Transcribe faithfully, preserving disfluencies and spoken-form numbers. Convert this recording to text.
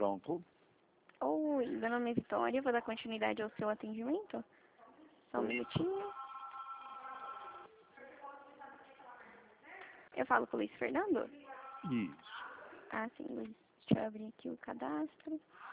Pronto. Oi, meu nome é Vitória, vou dar continuidade ao seu atendimento. Só um minutinho. Eu falo com o Luiz Fernando? Isso. Ah, sim, Luiz. Deixa eu abrir aqui o cadastro.